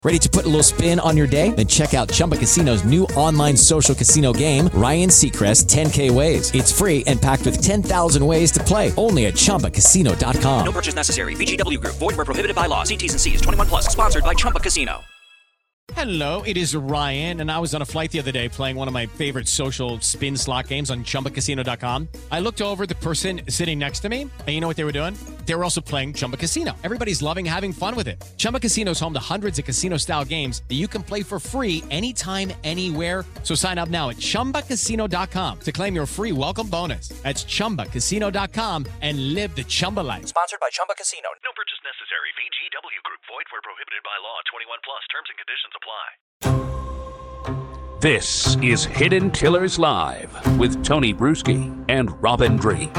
Ready to put a little spin on your day? Then check out Chumba Casino's new online social casino game, Ryan Seacrest 10K Ways. It's free and packed with 10,000 ways to play. Only at ChumbaCasino.com. No purchase necessary. VGW Group. Void where prohibited by law. See T's and C's. 21 plus. Sponsored by Chumba Casino. Hello, it is Ryan, and I was on a flight the other day playing one of my favorite social spin slot games on ChumbaCasino.com. I looked over at the person sitting next to me, and you know what they were doing? They were also playing Chumba Casino. Everybody's loving having fun with it. Chumba Casino is home to hundreds of casino-style games that you can play for free anytime, anywhere. So sign up now at ChumbaCasino.com to claim your free welcome bonus. That's ChumbaCasino.com and live the Chumba life. Sponsored by Chumba Casino. No purchase necessary. VGW Group. Void where prohibited by law. 21 plus. Terms and conditions apply. This is Hidden Tillers Live with Tony Bruschi and Robin Drake.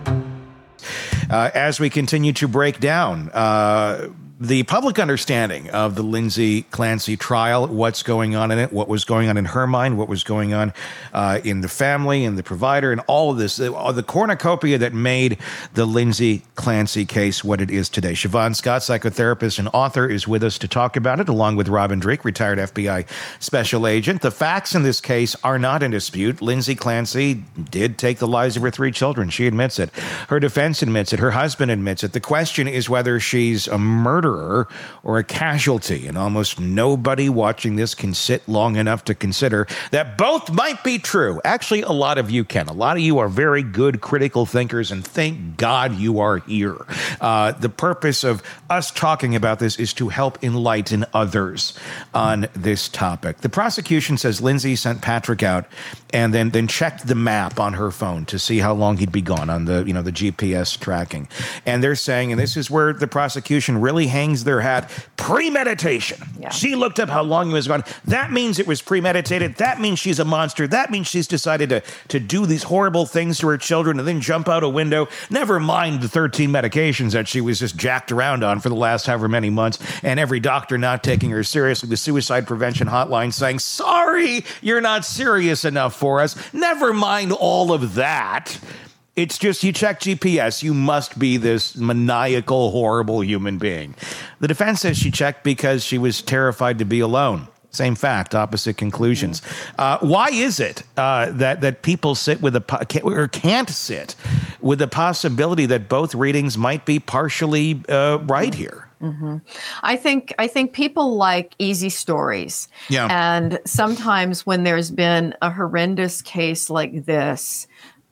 As we continue to break down the public understanding of the Lindsay Clancy trial, what's going on in it, what was going on in her mind, what was going on in the family and the provider, and all of this, the cornucopia that made the Lindsay Clancy case what it is today. Siobhan Scott, psychotherapist and author, is with us to talk about it, along with Robin Drake, retired FBI special agent. The facts in this case are not in dispute. Lindsay Clancy did take the lives of her 3 children. She admits it. Her defense admits it. Her husband admits it. The question is whether she's a murderer or a casualty, and almost nobody watching this can sit long enough to consider that both might be true. Actually, a lot of you can. A lot of you are very good critical thinkers, and thank God you are here. The purpose of us talking about this is to help enlighten others on this topic. The prosecution says Lindsay sent Patrick out and then checked the map on her phone to see how long he'd be gone on the GPS tracking. And they're saying, and this is where the prosecution really hangs their hat, premeditation. Yeah. She looked up how long he was gone. That means it was premeditated. That means she's a monster. That means she's decided to do these horrible things to her children and then jump out a window. Never mind the 13 medications that she was just jacked around on for the last however many months, and every doctor not taking her seriously. The suicide prevention hotline saying, sorry, you're not serious enough for us. Never mind all of that. It's just you check GPS, you must be this maniacal, horrible human being. The defense says she checked because she was terrified to be alone. Same fact, opposite conclusions. Why is it that people sit with can't sit with the possibility that both readings might be partially right here? Mm-hmm. I think people like easy stories. Yeah. And sometimes when there's been a horrendous case like this,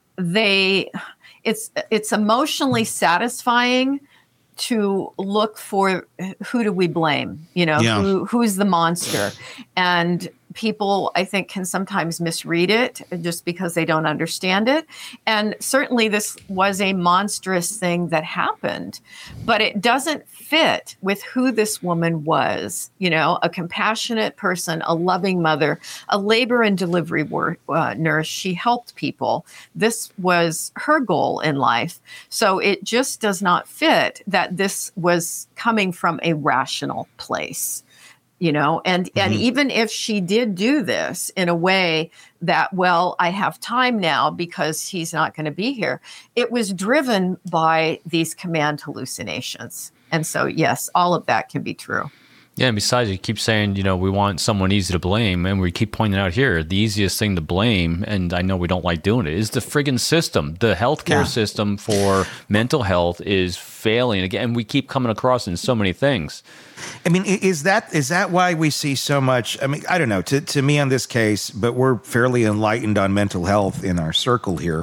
it's emotionally satisfying to look for who do we blame, who's the monster. And people, I think, can sometimes misread it just because they don't understand it. And certainly this was a monstrous thing that happened, but it doesn't fit with who this woman was, a compassionate person, a loving mother, a labor and delivery nurse. She helped people. This was her goal in life. So it just does not fit that this was coming from a rational place. And even if she did do this in a way that, well, I have time now because he's not going to be here, it was driven by these command hallucinations. And so, yes, all of that can be true. Yeah, and besides, you keep saying, we want someone easy to blame, and we keep pointing out here, the easiest thing to blame, and I know we don't like doing it, is the friggin' system. The healthcare system for mental health is failing. Again, we keep coming across in so many things. I mean, is that why we see so much? I mean, I don't know, to me on this case, but we're fairly enlightened on mental health in our circle here.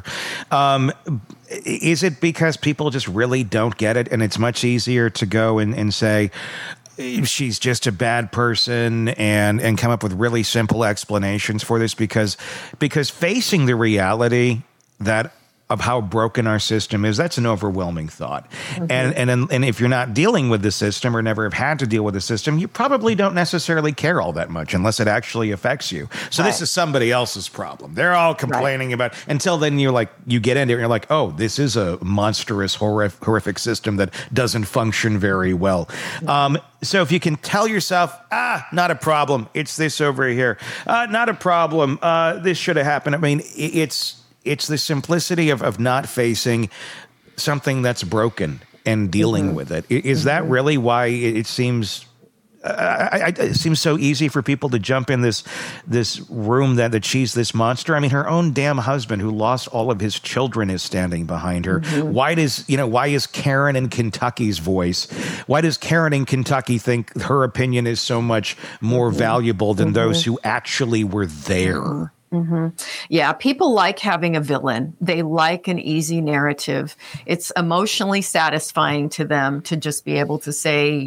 Is it because people just really don't get it, and it's much easier to go and say, she's just a bad person and come up with really simple explanations for this because facing the reality that of how broken our system is, that's an overwhelming thought. Mm-hmm. And if you're not dealing with the system or never have had to deal with the system, you probably don't necessarily care all that much unless it actually affects you. So This is somebody else's problem. They're all complaining about, until then you get into it and you're like, oh, this is a monstrous, horrific system that doesn't function very well. So if you can tell yourself, not a problem, it's this over here, not a problem, this should have happened. I mean, it's the simplicity of not facing something that's broken and dealing with it. Is that really why it seems It seems so easy for people to jump in this room that she's this monster. I mean, her own damn husband, who lost all of his children, is standing behind her. Mm-hmm. Why is Karen in Kentucky's voice? Why does Karen in Kentucky think her opinion is so much more valuable than those who actually were there? Mm-hmm. Yeah, people like having a villain. They like an easy narrative. It's emotionally satisfying to them to just be able to say,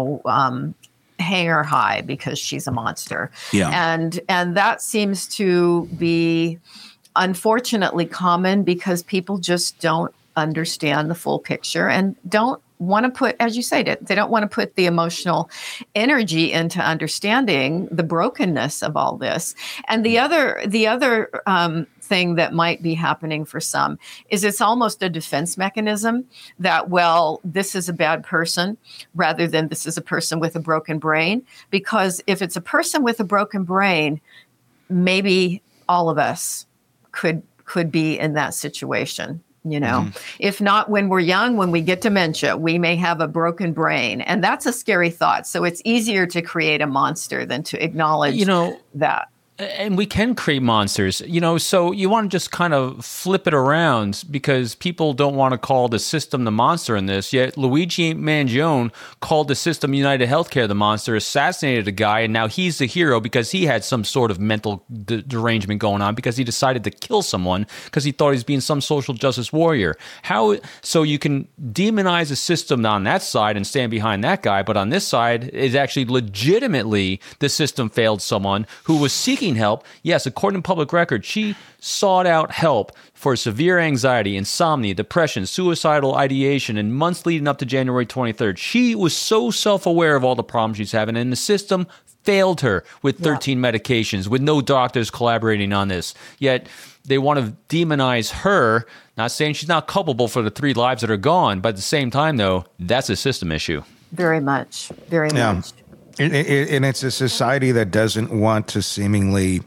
hang her high because she's a monster. Yeah. And that seems to be unfortunately common because people just don't understand the full picture and don't want to put, as you say, they don't want to put the emotional energy into understanding the brokenness of all this. And the other thing that might be happening for some is it's almost a defense mechanism that, well, this is a bad person rather than this is a person with a broken brain. Because if it's a person with a broken brain, maybe all of us could be in that situation. If not when we're young, when we get dementia, we may have a broken brain. And that's a scary thought. So it's easier to create a monster than to acknowledge that. And we can create monsters, so you want to just kind of flip it around because people don't want to call the system the monster in this. Yet Luigi Mangione called the system United Healthcare the monster, assassinated a guy, and now he's the hero because he had some sort of mental derangement going on because he decided to kill someone because he thought he was being some social justice warrior. So you can demonize a system on that side and stand behind that guy, but on this side, is actually legitimately the system failed someone who was seeking help. Yes, according to public record, she sought out help for severe anxiety, insomnia, depression, suicidal ideation in months leading up to January 23rd. She was so self-aware of all the problems she's having, and the system failed her with 13 medications, with no doctors collaborating on this. Yet they want to demonize her, not saying she's not culpable for the 3 lives that are gone, but at the same time, though, that's a system issue. Very much. Very much. And it's a society that doesn't want to seemingly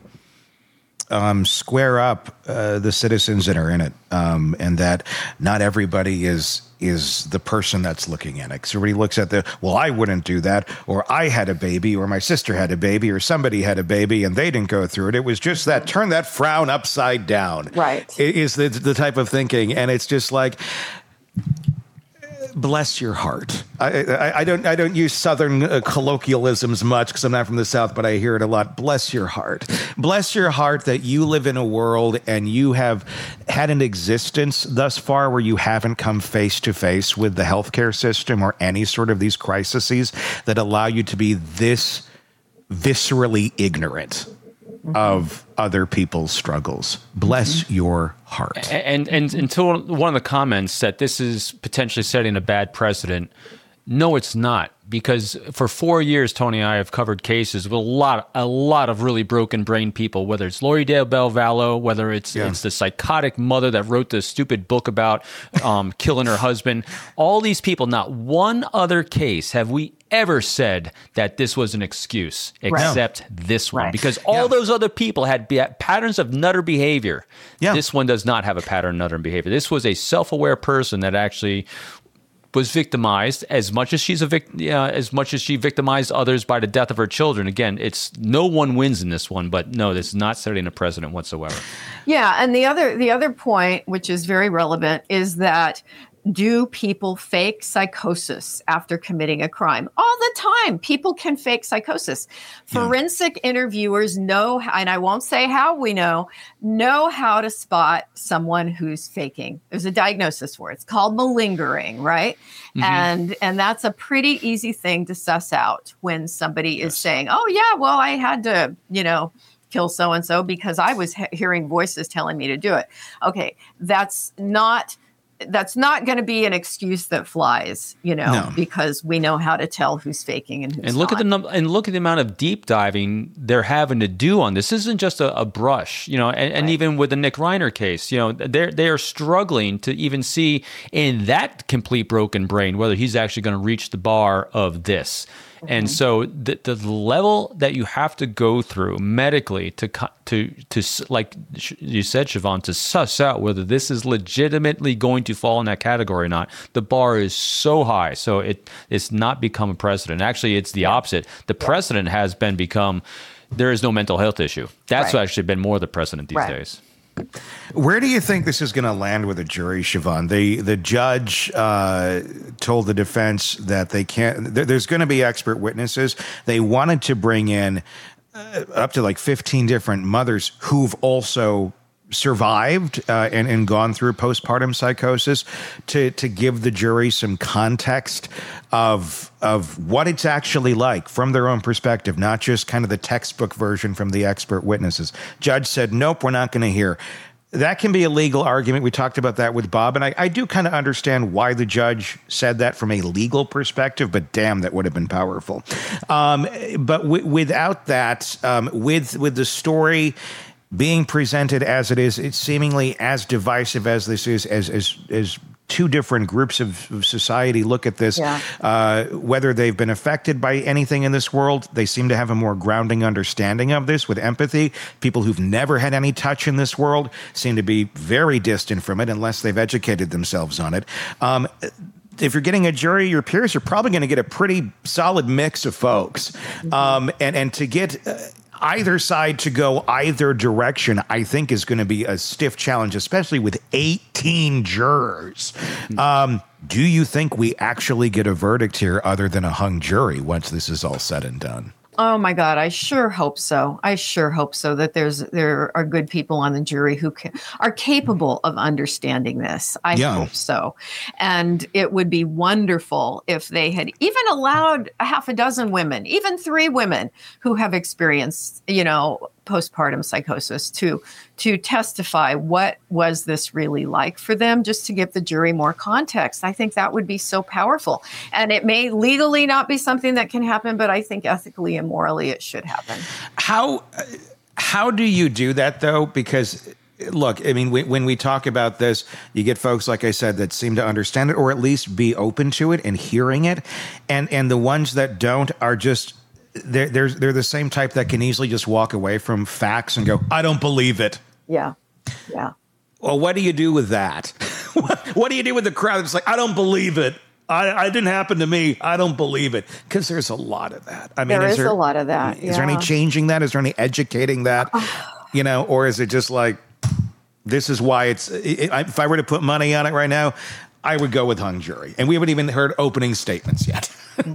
square up the citizens that are in it, and that not everybody is the person that's looking in it. Because everybody looks at I wouldn't do that, or I had a baby, or my sister had a baby, or somebody had a baby and they didn't go through it. It was just that, turn that frown upside down. Right. It is the type of thinking, and it's just like, bless your heart. I don't use Southern colloquialisms much because I'm not from the South, but I hear it a lot. Bless your heart. Bless your heart that you live in a world and you have had an existence thus far where you haven't come face to face with the healthcare system or any sort of these crises that allow you to be this viscerally ignorant of other people's struggles. Bless your heart. And until one of the comments said this is potentially setting a bad precedent. No, it's not. Because for 4 years, Tony and I have covered cases with a lot of really broken brain people, whether it's Lori Del Vallo, whether it's the psychotic mother that wrote the stupid book about killing her husband. All these people, not one other case have we ever said that this was an excuse, except this one. Because all those other people had patterns of nutter behavior. Yeah. This one does not have a pattern of nutter behavior. This was a self-aware person that actually was victimized as much as she victimized others by the death of her children. Again, it's no one wins in this one, but no, this is not setting a precedent whatsoever. Yeah, and the other point, which is very relevant, is that do people fake psychosis after committing a crime? All the time. People can fake psychosis. Forensic interviewers know, and I won't say how we know how to spot someone who's faking. There's a diagnosis for it. It's called malingering, right? Mm-hmm. And that's a pretty easy thing to suss out when somebody is saying, oh, yeah, well, I had to, kill so-and-so because I was hearing voices telling me to do it. Okay, that's not going to be an excuse that flies, because we know how to tell who's faking and who's and look not. Look at the amount of deep diving they're having to do on this. This isn't just a brush, and even with the Nick Reiner case, they are struggling to even see in that complete broken brain whether he's actually going to reach the bar of this. And so the level that you have to go through medically to like you said, Siobhan, to suss out whether this is legitimately going to fall in that category or not, the bar is so high. So it's not become a precedent. Actually, it's the opposite. The precedent has become there is no mental health issue. That's actually been more the precedent these days. Where do you think this is going to land with a jury, Siobhan? The judge told the defense that they can't. There's going to be expert witnesses. They wanted to bring in up to like 15 different mothers who've also survived and gone through postpartum psychosis to give the jury some context of what it's actually like from their own perspective, not just kind of the textbook version from the expert witnesses. Judge said, nope, we're not going to hear. That can be a legal argument. We talked about that with Bob, and I do kind of understand why the judge said that from a legal perspective, but damn, that would have been powerful. But without that, with the story being presented as it is, it's seemingly as divisive as this is, as two different groups of society look at this, whether they've been affected by anything in this world, they seem to have a more grounding understanding of this with empathy. People who've never had any touch in this world seem to be very distant from it unless they've educated themselves on it. If you're getting a jury, your peers are probably going to get a pretty solid mix of folks. And to get either side to go either direction, I think is going to be a stiff challenge, especially with 18 jurors. Do you think we actually get a verdict here other than a hung jury once this is all said and done? Oh my God, I sure hope so. I sure hope so that there are good people on the jury who are capable of understanding this. I hope so. And it would be wonderful if they had even allowed a half a dozen women, even 3 women who have experienced, postpartum psychosis to testify what was this really like for them, just to give the jury more context. I think that would be so powerful. And it may legally not be something that can happen, but I think ethically and morally it should happen. How do you do that, though? Because look, I mean, when we talk about this, you get folks, like I said, that seem to understand it or at least be open to it and hearing it. And the ones that don't are just they're the same type that can easily just walk away from facts and go, I don't believe it. Yeah. Well, what do you do with that? What do you do with the crowd that's like, I don't believe it. I didn't happen to me. I don't believe it. Because there's a lot of that. I mean, there is a lot of that. Is there any changing that? Is there any educating that? Or is it just like, this is why if I were to put money on it right now, I would go with hung jury. And we haven't even heard opening statements yet.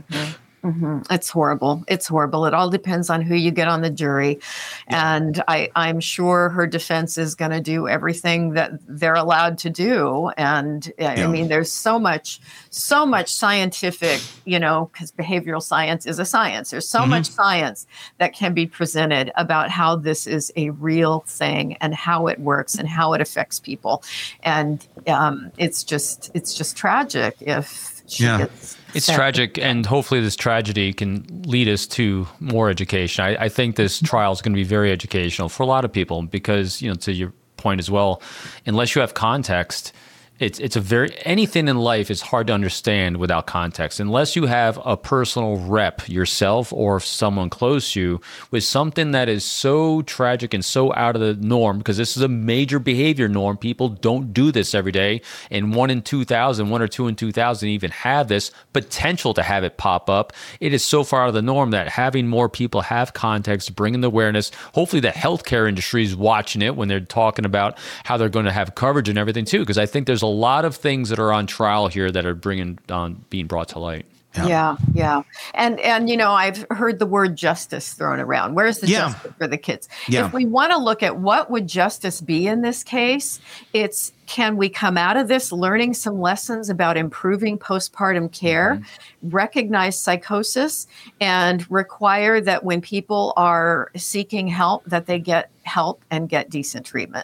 It's horrible. It's horrible. It all depends on who you get on the jury. And I'm sure her defense is going to do everything that they're allowed to do. And I mean, there's so much scientific, because behavioral science is a science. There's so much science that can be presented about how this is a real thing and how it works and how it affects people. And it's just tragic if she gets It's tragic, and hopefully this tragedy can lead us to more education. I think this trial is going to be very educational for a lot of people because, to your point as well, unless you have context, anything in life is hard to understand without context. Unless you have a personal rep yourself or someone close to you with something that is so tragic and so out of the norm, because this is a major behavior norm. People don't do this every day. And 1 or 2 in 2,000 even have this potential to have it pop up. It is so far out of the norm that having more people have context, bringing the awareness, hopefully the healthcare industry is watching it when they're talking about how they're going to have coverage and everything too, because I think there's a lot of things that are on trial here that are being brought to light. Yeah. And I've heard the word justice thrown around. Where's the justice for the kids? If we want to look at what would justice be in this case, it's can we come out of this learning some lessons about improving postpartum care, recognize psychosis, and require that when people are seeking help, that they get help and get decent treatment.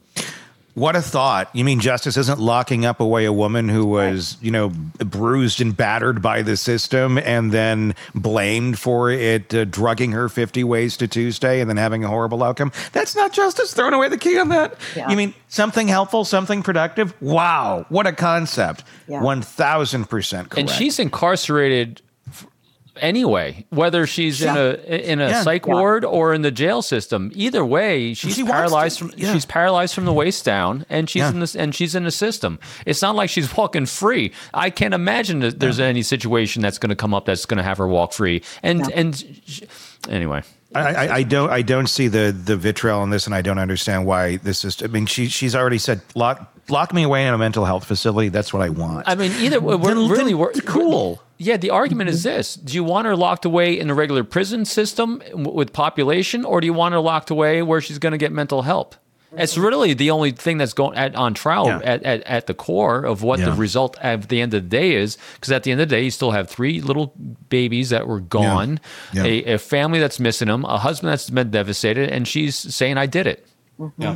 What a thought. You mean justice isn't locking up away a woman who was, bruised and battered by the system and then blamed for it drugging her 50 ways to Tuesday and then having a horrible outcome? That's not justice. Throwing away the key on that. Yeah. You mean something helpful, something productive? Wow. What a concept. Yeah. 1,000% correct. And she's incarcerated anyway, whether she's in a psych ward or in the jail system. Either way, she's paralyzed from the waist down, and she's in the system. It's not like she's walking free. I can't imagine that there's any situation that's going to come up that's going to have her walk free. Anyway. I don't see the vitriol in this, and I don't understand why this is. I mean, she's already said lock me away in a mental health facility. That's what I want. I mean, we're cool. Yeah, the argument is this: do you want her locked away in a regular prison system with population, or do you want her locked away where she's going to get mental help? It's really the only thing that's going on trial at the core of what the result at the end of the day is. Because at the end of the day, you still have 3 little babies that were gone, a family that's missing them, a husband that's been devastated, and she's saying, "I did it." Yeah.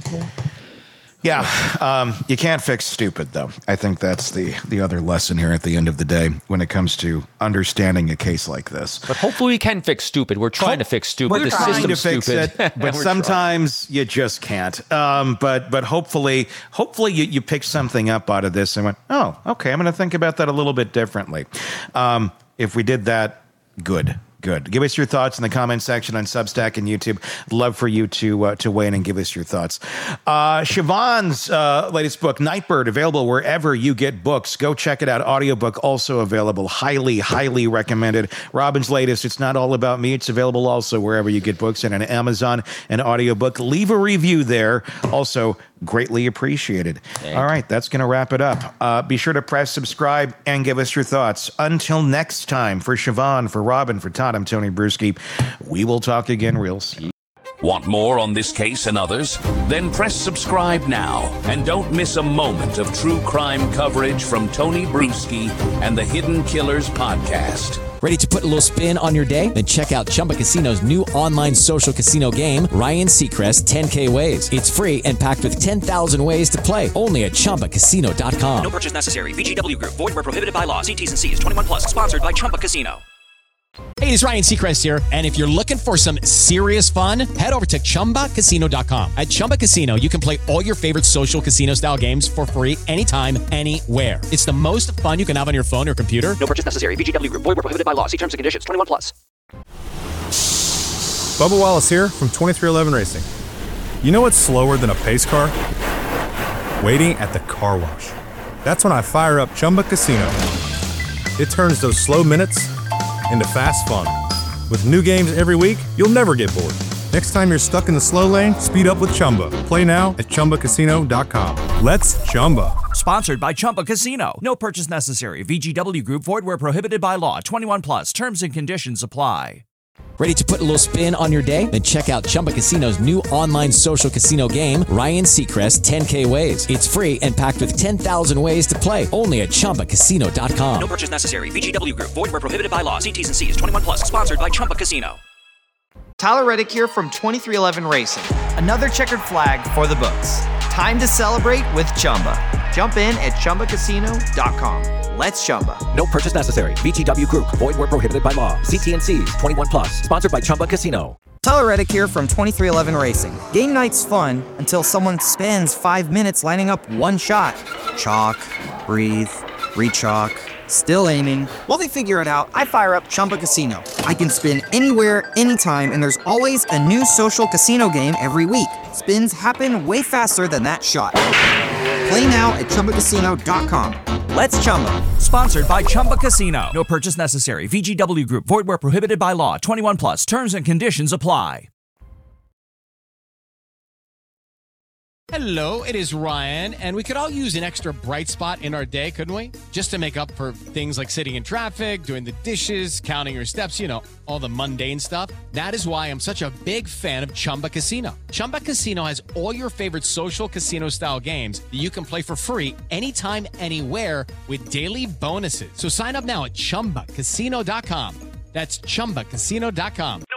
Yeah, you can't fix stupid, though. I think that's the other lesson here at the end of the day when it comes to understanding a case like this. But hopefully we can fix stupid. We're trying to fix stupid. We're trying to fix it, but sometimes you just can't. But hopefully you pick something up out of this and went, oh, okay, I'm going to think about that a little bit differently. If we did that, good. Give us your thoughts in the comment section on Substack and YouTube. Love for you to weigh in and give us your thoughts. Siobhan's latest book, Nightbird, available wherever you get books. Go check it out. Audiobook also available. Highly, highly recommended. Robin's latest, It's Not All About Me. It's available also wherever you get books and on Amazon, an audiobook. Leave a review there. Also, greatly appreciated. All right, that's going to wrap it up. Be sure to press subscribe and give us your thoughts. Until next time, for Siobhan, for Robin, for Todd, I'm Tony Bruschi. We will talk again real soon. Want more on this case and others? Then press subscribe now and don't miss a moment of true crime coverage from Tony Bruschi and the Hidden Killers podcast. Ready to put a little spin on your day? Then check out Chumba Casino's new online social casino game, Ryan Seacrest 10K Ways. It's free and packed with 10,000 ways to play. Only at ChumbaCasino.com. No purchase necessary. VGW Group. Void where prohibited by law. See T's and C's. 21 plus. Sponsored by Chumba Casino. Hey, it's Ryan Seacrest here. And if you're looking for some serious fun, head over to ChumbaCasino.com. At Chumba Casino, you can play all your favorite social casino-style games for free anytime, anywhere. It's the most fun you can have on your phone or computer. No purchase necessary. VGW Group. Void where prohibited by law. See terms and conditions. 21 plus. Bubba Wallace here from 2311 Racing. You know what's slower than a pace car? Waiting at the car wash. That's when I fire up Chumba Casino. It turns those slow minutes into fast fun. With new games every week, you'll never get bored. Next time you're stuck in the slow lane, speed up with Chumba. Play now at ChumbaCasino.com. Let's Chumba. Sponsored by Chumba Casino. No purchase necessary. VGW Group. Void where prohibited by law. 21 plus. Terms and conditions apply. Ready to put a little spin on your day? Then check out Chumba Casino's new online social casino game, Ryan Seacrest 10K Ways. It's free and packed with 10,000 ways to play. Only at ChumbaCasino.com. No purchase necessary. VGW Group. Void where prohibited by law. See T's and C's. 21 plus. Sponsored by Chumba Casino. Tyler Reddick here from 2311 Racing. Another checkered flag for the books. Time to celebrate with Chumba. Jump in at ChumbaCasino.com. Let's Chumba. No purchase necessary. VGW Group. Void where prohibited by law. See T's and C's. 21 plus. Sponsored by Chumba Casino. Tyler Reddick here from 2311 Racing. Game night's fun until someone spends 5 minutes lining up one shot. Chalk, breathe, re-chalk, still aiming. While they figure it out, I fire up Chumba Casino. I can spin anywhere, anytime, and there's always a new social casino game every week. Spins happen way faster than that shot. Play now at ChumbaCasino.com. Let's Chumba. Sponsored by Chumba Casino. No purchase necessary. VGW Group. Void where prohibited by law. 21 plus. Terms and conditions apply. Hello, it is Ryan, and we could all use an extra bright spot in our day, couldn't we? Just to make up for things like sitting in traffic, doing the dishes, counting your steps, you know, all the mundane stuff. That is why I'm such a big fan of Chumba Casino. Chumba Casino has all your favorite social casino-style games that you can play for free anytime, anywhere with daily bonuses. So sign up now at ChumbaCasino.com. That's ChumbaCasino.com.